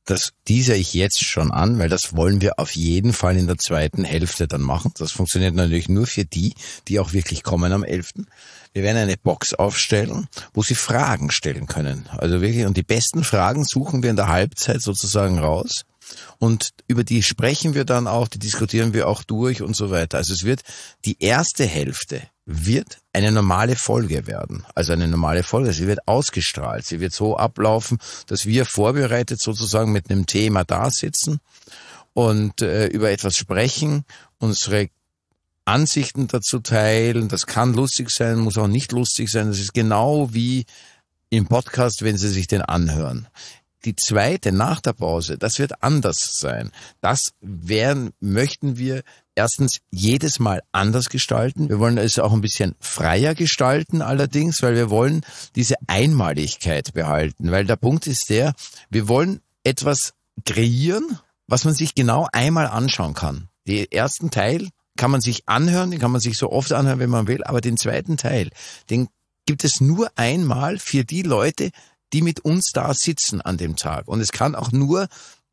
das teaser ich jetzt schon an, weil das wollen wir auf jeden Fall in der zweiten Hälfte dann machen. Das funktioniert natürlich nur für die auch wirklich kommen am 11. Wir werden eine Box aufstellen, wo Sie Fragen stellen können. Also wirklich, und die besten Fragen suchen wir in der Halbzeit sozusagen raus. Und über die sprechen wir dann auch, die diskutieren wir auch durch und so weiter. Also es wird, die erste Hälfte wird eine normale Folge werden. Also eine normale Folge, sie wird ausgestrahlt. Sie wird so ablaufen, dass wir vorbereitet sozusagen mit einem Thema da sitzen und über etwas sprechen, unsere Ansichten dazu teilen. Das kann lustig sein, muss auch nicht lustig sein. Das ist genau wie im Podcast, wenn Sie sich den anhören. Die zweite nach der Pause, das wird anders sein. Das möchten wir erstens jedes Mal anders gestalten. Wir wollen es auch ein bisschen freier gestalten allerdings, weil wir wollen diese Einmaligkeit behalten. Weil der Punkt ist der, wir wollen etwas kreieren, was man sich genau einmal anschauen kann. Den ersten Teil kann man sich anhören, den kann man sich so oft anhören, wenn man will, aber den zweiten Teil, den gibt es nur einmal für die Leute, die mit uns da sitzen an dem Tag. Und es kann auch nur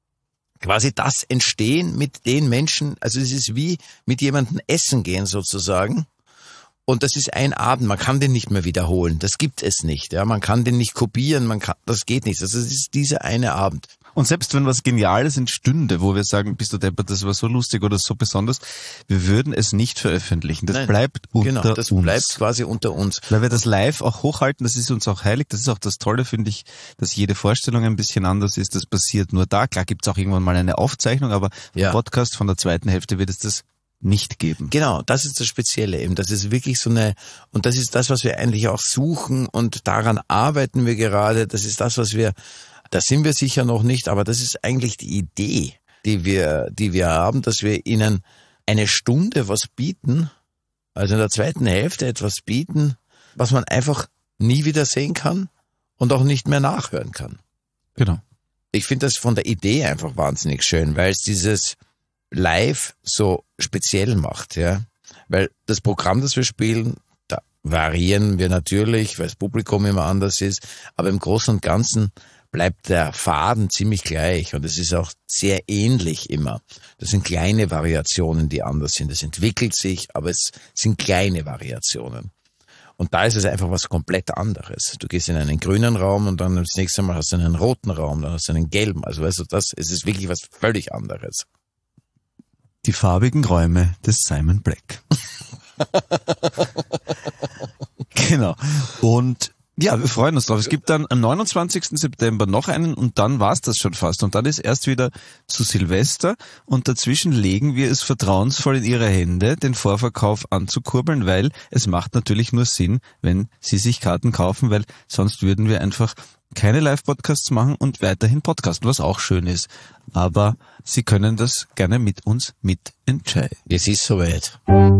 quasi das entstehen mit den Menschen, also es ist wie mit jemandem essen gehen sozusagen. Und das ist ein Abend, man kann den nicht mehr wiederholen, das gibt es nicht. Ja, man kann den nicht kopieren, das geht nicht. Also es ist dieser eine Abend. Und selbst wenn was Geniales entstünde, wo wir sagen, bist du deppert, das war so lustig oder so besonders, wir würden es nicht veröffentlichen. Das bleibt unter uns. Das bleibt quasi unter uns. Weil wir das live auch hochhalten, das ist uns auch heilig. Das ist auch das Tolle, finde ich, dass jede Vorstellung ein bisschen anders ist. Das passiert nur da. Klar gibt's auch irgendwann mal eine Aufzeichnung, aber im Podcast von der zweiten Hälfte wird es das nicht geben. Genau, das ist das Spezielle eben. Das ist wirklich so und das ist das, was wir eigentlich auch suchen und daran arbeiten wir gerade. Das ist das, da sind wir sicher noch nicht, aber das ist eigentlich die Idee, die wir haben, dass wir Ihnen eine Stunde was bieten, also in der zweiten Hälfte etwas bieten, was man einfach nie wieder sehen kann und auch nicht mehr nachhören kann. Genau. Ich finde das von der Idee einfach wahnsinnig schön, weil es dieses Live so speziell macht, ja. Weil das Programm, das wir spielen, da variieren wir natürlich, weil das Publikum immer anders ist, aber im Großen und Ganzen bleibt der Faden ziemlich gleich und es ist auch sehr ähnlich immer. Das sind kleine Variationen, die anders sind. Es entwickelt sich, aber es sind kleine Variationen. Und da ist es einfach was komplett anderes. Du gehst in einen grünen Raum und dann das nächste Mal hast du einen roten Raum, dann hast du einen gelben. Also weißt du, es ist wirklich was völlig anderes. Die farbigen Räume des Simon Black. Genau. Und ja, wir freuen uns drauf. Es gibt dann am 29. September noch einen und dann war's das schon fast. Und dann ist erst wieder zu Silvester und dazwischen legen wir es vertrauensvoll in Ihre Hände, den Vorverkauf anzukurbeln, weil es macht natürlich nur Sinn, wenn Sie sich Karten kaufen, weil sonst würden wir einfach keine Live-Podcasts machen und weiterhin podcasten, was auch schön ist. Aber Sie können das gerne mit uns mitentscheiden. Es ist soweit.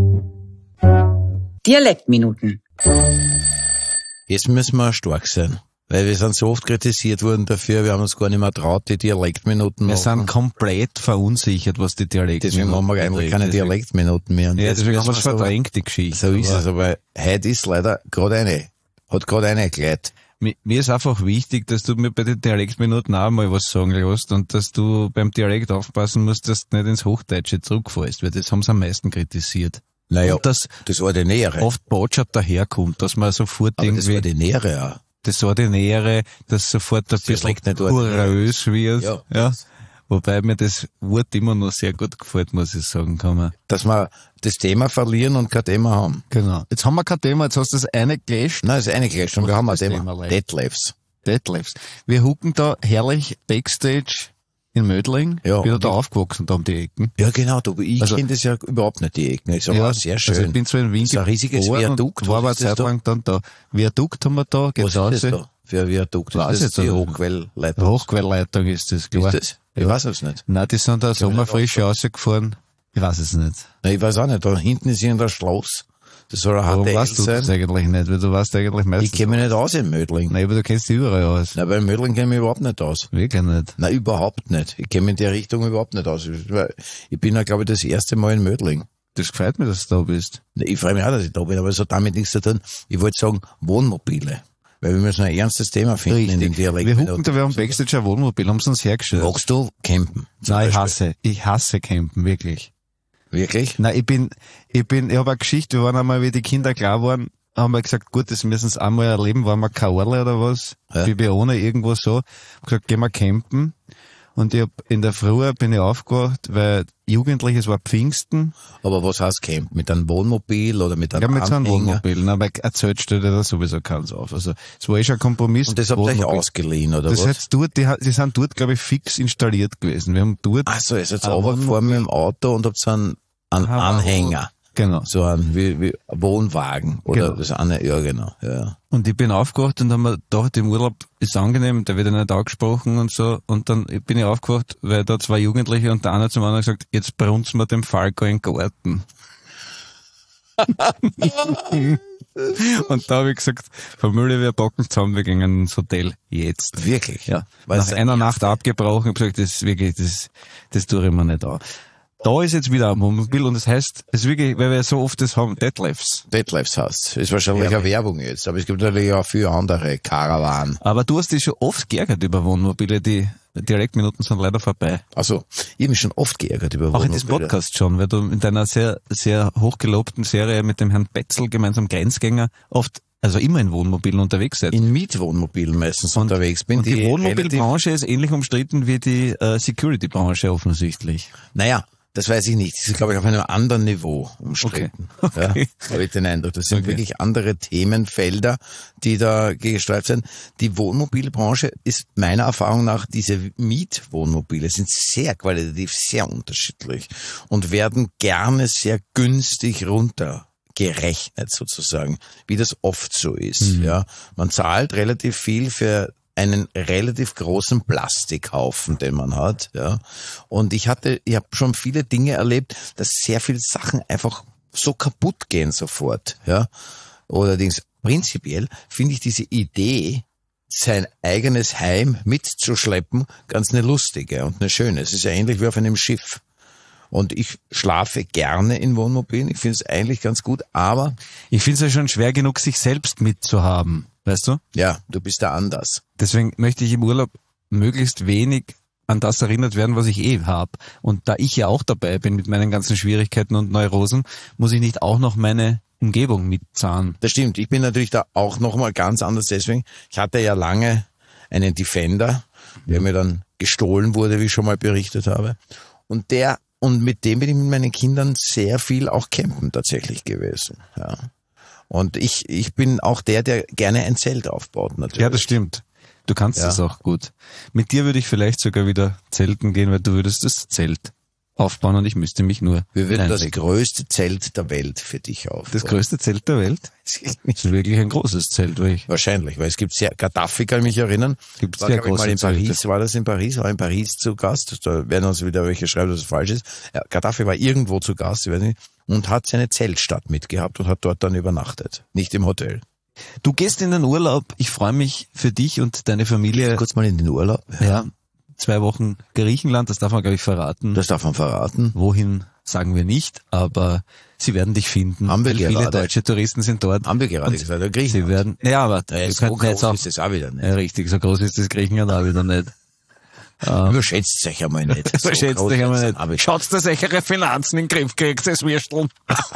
Dialektminuten. Jetzt müssen wir stark sein, weil wir sind so oft kritisiert worden dafür, wir haben uns gar nicht mehr traut, die Dialektminuten Wir machen. sind komplett verunsichert, was die Dialektminuten Deswegen haben wir eigentlich keine Dialektminuten mehr. Und ja, deswegen haben wir es so verdrängt, die Geschichte. So ist es, aber heute ist leider hat gerade eine gleich. Mir ist einfach wichtig, dass du mir bei den Dialektminuten auch mal was sagen lässt und dass du beim Dialekt aufpassen musst, dass du nicht ins Hochdeutsche zurückfällst, weil das haben sie am meisten kritisiert. Naja, und dass das Ordinäre. Oft Botschaft daherkommt, dass man sofort aber irgendwie... das Ordinäre, ja. Das Ordinäre, dass sofort ein bisschen porös wird. Ja. Wobei mir das Wort immer noch sehr gut gefällt, muss ich sagen, kann man. Dass wir das Thema verlieren und kein Thema haben. Genau. Jetzt haben wir kein Thema, jetzt hast du das eine gelöscht. Nein, das eine gelöscht und wir haben ein Thema. Deadlifts. Wir hucken da herrlich Backstage in Mödling. Ja. Bin da aufgewachsen, da um die Ecken. Ja, genau, ich kenne das ja überhaupt nicht, die Ecken. Das ist aber sehr schön. Also ich bin so in Wien das ist ein riesiges Viadukt. War aber eine Zeit lang dann da. Viadukt haben wir da. Was ist das da für ein Viadukt? Das ist die Hochquellleitung. Hochquellleitung ist das, klar. Ist das? Ich weiß es nicht. Nein, die sind da sommerfrisch rausgefahren. Ich weiß es nicht. Nein, ich weiß auch nicht. Da hinten ist irgendein Schloss. Das soll ein HTL weißt du sein. Das eigentlich nicht, weil du weißt eigentlich meistens... Ich kenne mich nicht aus in Mödling. Nein, aber du kennst dich überall aus. Nein, bei Mödling kenne ich mich überhaupt nicht aus. Wirklich nicht? Nein, überhaupt nicht. Ich kenne mich in der Richtung überhaupt nicht aus. Ich bin ja, glaube ich, das erste Mal in Mödling. Das gefällt mir, dass du da bist. Ich freue mich auch, dass ich da bin, aber es hat damit nichts zu tun. Ich wollte sagen, Wohnmobile. Weil wir müssen ein ernstes Thema finden in dem Dialekt. Wir hucken da, wir haben Backstage ein Wohnmobil, haben sie uns hergestellt. Magst du campen? Nein, ich hasse campen, wirklich. Wirklich? Nein, ich habe eine Geschichte, wir waren einmal, wie die Kinder klar waren, haben wir gesagt, gut, das müssen sie einmal erleben, waren wir Kaorle oder was, Bibione, irgendwo so, hab gesagt, gehen wir campen. Und ich hab in der Früh bin ich aufgewacht, weil Jugendlich, es war Pfingsten. Aber was heißt Camp? Mit einem Wohnmobil oder mit einem Ja, mit so einem Anhänger? Wohnmobil, aber ein Zelt stellt ja da sowieso keins auf. Also, es war schon ein Kompromiss. Und das habt ihr euch Wohnmobil. ausgeliehen, oder Das was? hat's dort, die sind dort, glaube ich, fix installiert gewesen. Wir haben dort, Ach so, ihr seid runtergefahren mit dem Auto und habt so einen Anhänger. genau. So ein wie Wohnwagen. Oder Genau. das eine, ja genau. Ja. Und ich bin aufgewacht und haben mir gedacht, im Urlaub ist angenehm, der wird ja nicht angesprochen und so. Und dann bin ich aufgewacht, weil da zwei Jugendliche und der eine zum anderen gesagt, jetzt brunzen wir dem Falco in den Garten. Und da habe ich gesagt, Familie, wir packen zusammen, wir gehen ins Hotel jetzt. Wirklich? Ja. Weil Nach einer Nacht abgebrochen, ich habe gesagt, das ist wirklich, das tue ich mir nicht an. Da ist jetzt wieder ein Wohnmobil und das heißt, es ist wirklich, weil wir so oft das haben, Detlefs. Detlefs heißt. Ist wahrscheinlich eine Werbung jetzt, aber es gibt natürlich auch viele andere Caravan. Aber du hast dich schon oft geärgert über Wohnmobile, die Direktminuten sind leider vorbei. Also, ich habe mich schon oft geärgert über Auch in diesem Wohnmobile. Podcast schon, weil du in deiner sehr, sehr hochgelobten Serie mit dem Herrn Betzel gemeinsam Grenzgänger oft, also immer in Wohnmobilen unterwegs seid. In Mietwohnmobilen meistens unterwegs bin. Und die relativ- Wohnmobilbranche ist ähnlich umstritten wie die Security-Branche offensichtlich. Naja, das weiß ich nicht. Das ist, glaube ich, auf einem anderen Niveau umstritten. Okay. Ja, habe ich den Eindruck. Das sind wirklich andere Themenfelder, die da gestreift sind. Die Wohnmobilbranche ist meiner Erfahrung nach, diese Mietwohnmobile sind sehr qualitativ, sehr unterschiedlich und werden gerne sehr günstig runtergerechnet sozusagen, wie das oft so ist. Ja, man zahlt relativ viel für einen relativ großen Plastikhaufen, den man hat, ja. Und ich habe schon viele Dinge erlebt, dass sehr viele Sachen einfach so kaputt gehen sofort, ja. Allerdings prinzipiell finde ich diese Idee, sein eigenes Heim mitzuschleppen, ganz eine lustige und eine schöne. Es ist ja ähnlich wie auf einem Schiff. Und ich schlafe gerne in Wohnmobilen. Ich finde es eigentlich ganz gut, aber Ich finde es ja schon schwer genug, sich selbst mitzuhaben, weißt du? ja, du bist da anders. Deswegen möchte ich im Urlaub möglichst wenig an das erinnert werden, was ich habe. Und da ich ja auch dabei bin mit meinen ganzen Schwierigkeiten und Neurosen, muss ich nicht auch noch meine Umgebung mitzahlen. Das stimmt. Ich bin natürlich da auch nochmal ganz anders deswegen. Ich hatte ja lange einen Defender, der mir dann gestohlen wurde, wie ich schon mal berichtet habe. Und mit dem bin ich mit meinen Kindern sehr viel auch campen tatsächlich gewesen. Ja. Und ich bin auch der gerne ein Zelt aufbaut natürlich. Ja, das stimmt. Du kannst das auch gut. Mit dir würde ich vielleicht sogar wieder zelten gehen, weil du würdest das Zelt aufbauen und ich müsste mich nur Wir würden das reinlegen. größte Zelt der Welt für dich aufbauen. Das größte Zelt der Welt? Das ist wirklich ein großes Zelt, weil ich Wahrscheinlich, weil es gibt sehr, Gaddafi kann ich mich erinnern. Gibt War, sehr glaub ich, mal große in Paris, Zelte. war das in Paris? War in Paris zu Gast. Da werden uns wieder welche schreiben, dass es falsch ist. Ja, Gaddafi war irgendwo zu Gast, ich weiß nicht, und hat seine Zeltstadt mitgehabt und hat dort dann übernachtet. Nicht im Hotel. Du gehst in den Urlaub. Ich freue mich für dich und deine Familie. Kurz mal in den Urlaub. Ja, 2 Wochen Griechenland, das darf man, glaube ich, verraten. Das darf man verraten. Wohin sagen wir nicht, aber sie werden dich finden. Haben wir weil viele gerade. deutsche Touristen sind dort. Haben wir gerade Und gesagt, der Griechenland. Sie werden, ja, aber Ja, wir so könnten jetzt groß auch, ist es auch wieder nicht. ja, richtig, so groß ist das Griechenland auch wieder nicht. Überschätzt euch einmal nicht. So Verschätzt groß dich ist einmal es nicht. auch wieder. Schaut, dass ihr eure Finanzen in den Griff kriegt, das Würsteln.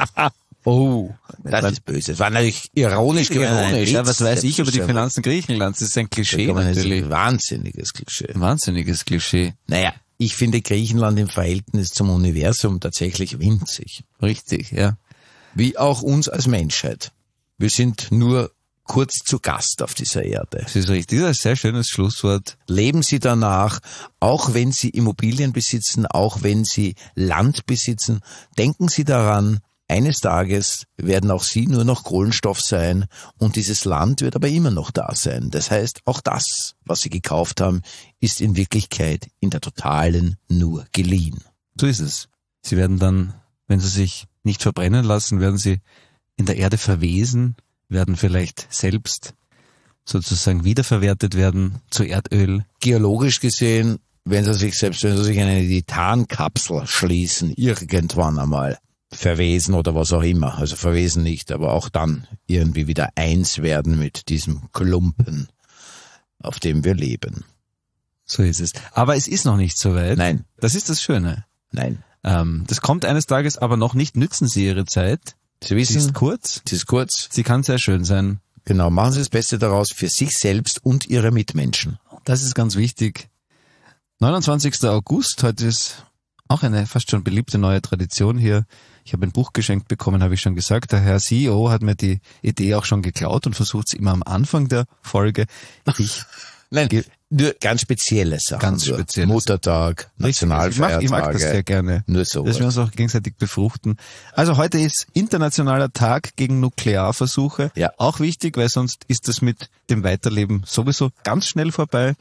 Oh. Das ist böse. Das war natürlich ironisch gemeint. Ironisch, ja, was weiß ich über die Finanzen. Finanzen Griechenlands? Das ist ein Klischee Das ist natürlich. ein wahnsinniges Klischee. Ein wahnsinniges Klischee. Naja, ich finde Griechenland im Verhältnis zum Universum tatsächlich winzig. Richtig, ja. Wie auch uns als Menschheit. Wir sind nur kurz zu Gast auf dieser Erde. Das ist richtig. Das ist ein sehr schönes Schlusswort. Leben Sie danach, auch wenn Sie Immobilien besitzen, auch wenn Sie Land besitzen, denken Sie daran, eines Tages werden auch Sie nur noch Kohlenstoff sein und dieses Land wird aber immer noch da sein. Das heißt, auch das, was Sie gekauft haben, ist in Wirklichkeit in der Totalen nur geliehen. So ist es. Sie werden dann, wenn sie sich nicht verbrennen lassen, werden sie in der Erde verwesen, werden vielleicht selbst sozusagen wiederverwertet werden zu Erdöl. Geologisch gesehen, wenn Sie sich in eine Titankapsel schließen, irgendwann einmal, verwesen oder was auch immer. Also verwesen nicht, aber auch dann irgendwie wieder eins werden mit diesem Klumpen, auf dem wir leben. So ist es. Aber es ist noch nicht so weit. Nein. Das ist das Schöne. Nein. Das kommt eines Tages, aber noch nicht. Nützen Sie Ihre Zeit. Sie wissen, Sie ist kurz. sie ist kurz. Sie kann sehr schön sein. Genau, machen Sie das Beste daraus für sich selbst und Ihre Mitmenschen. Das ist ganz wichtig. 29. August, heute ist auch eine fast schon beliebte neue Tradition hier. Ich habe ein Buch geschenkt bekommen, habe ich schon gesagt. Der Herr CEO hat mir die Idee auch schon geklaut und versucht es immer am Anfang der Folge. Nein, nur ganz spezielle Sachen. Ganz nur. spezielle Muttertag, Nationalfeiertage. Ich mag das sehr gerne. Nur so. Dass wir uns auch gegenseitig befruchten. Also heute ist Internationaler Tag gegen Nuklearversuche. Ja. Auch wichtig, weil sonst ist das mit dem Weiterleben sowieso ganz schnell vorbei.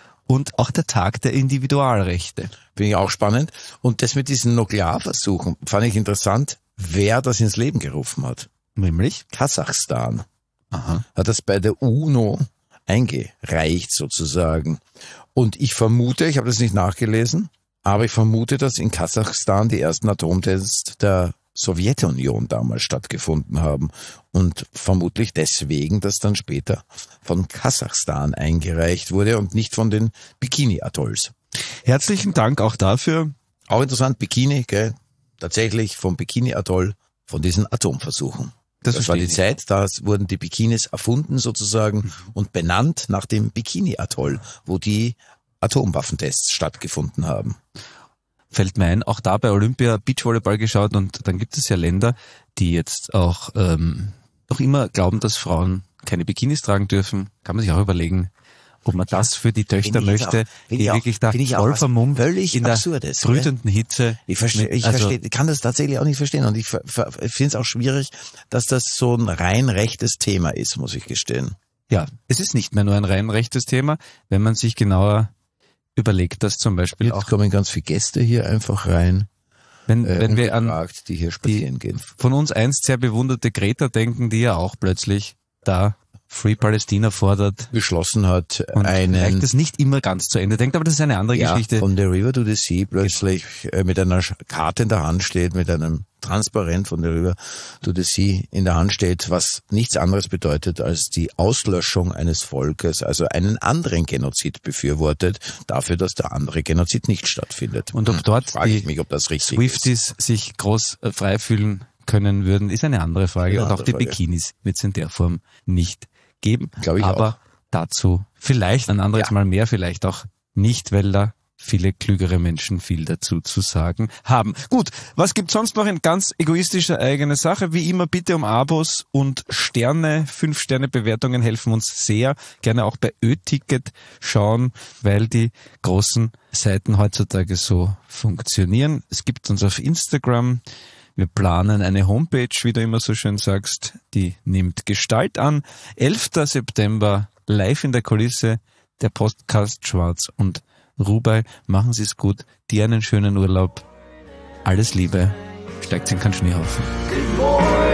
Und auch der Tag der Individualrechte. Finde ich auch spannend. Und das mit diesen Nuklearversuchen fand ich interessant, wer das ins Leben gerufen hat. Nämlich? Kasachstan Aha. hat das bei der UNO eingereicht sozusagen. Und ich vermute, ich habe das nicht nachgelesen, aber ich vermute, dass in Kasachstan die ersten Atomtests der Sowjetunion damals stattgefunden haben und vermutlich deswegen, dass dann später von Kasachstan eingereicht wurde und nicht von den Bikini-Atolls. Herzlichen Dank auch dafür. Auch interessant, Bikini, gell? Tatsächlich vom Bikini-Atoll, von diesen Atomversuchen. Das war verstehe die ich. Zeit, da wurden die Bikinis erfunden sozusagen und benannt nach dem Bikini-Atoll, wo die Atomwaffentests stattgefunden haben. Fällt mir ein, auch da bei Olympia Beachvolleyball geschaut und dann gibt es ja Länder, die jetzt auch noch immer glauben, dass Frauen keine Bikinis tragen dürfen. Kann man sich auch überlegen, ob man das für die Töchter Finde ich möchte, auch- finde die ich auch- wirklich da finde ich auch voll was vermummt völlig in der Absurdes, brütenden Hitze. Ich kann das tatsächlich auch nicht verstehen und ich finde es auch schwierig, dass das so ein rein rechtes Thema ist, muss ich gestehen. Ja, es ist nicht mehr nur ein rein rechtes Thema, wenn man sich genauer überlegt, dass zum Beispiel Jetzt auch, kommen ganz viele Gäste hier einfach rein, wenn wir an ungefragt, die hier spazieren gehen. von uns einst sehr bewunderte Greta denken, die ja auch plötzlich da Free Palästina fordert Beschlossen hat, und vielleicht einen das nicht immer ganz zu Ende denkt, aber das ist eine andere Geschichte. von the river to the sea plötzlich mit einer Karte in der Hand steht, mit einem Transparent von the river to the sea in der Hand steht, was nichts anderes bedeutet als die Auslöschung eines Volkes, also einen anderen Genozid befürwortet, dafür, dass der andere Genozid nicht stattfindet. Und ob dort frage ich die mich, ob das richtig ist. Swifties sich groß frei fühlen können würden, ist eine andere Frage. Eine Und auch andere die Frage. Bikinis wird es in der Form nicht geben. Glaube ich aber auch. dazu vielleicht ein anderes Ja. Mal mehr, vielleicht auch nicht, weil da viele klügere Menschen viel dazu zu sagen haben. Gut, was gibt's sonst noch in ganz egoistischer eigene Sache? Wie immer bitte um Abos und Sterne. 5-Sterne-Bewertungen helfen uns sehr. Gerne auch bei Ö-Ticket schauen, weil die großen Seiten heutzutage so funktionieren. Es gibt uns auf Instagram. Wir planen eine Homepage, wie du immer so schön sagst, die nimmt Gestalt an. 11. September, live in der Kulisse, der Podcast Schwarz und Rubai. Machen Sie es gut, dir einen schönen Urlaub. Alles Liebe, steigt in keinen Schneehaufen. Good morning.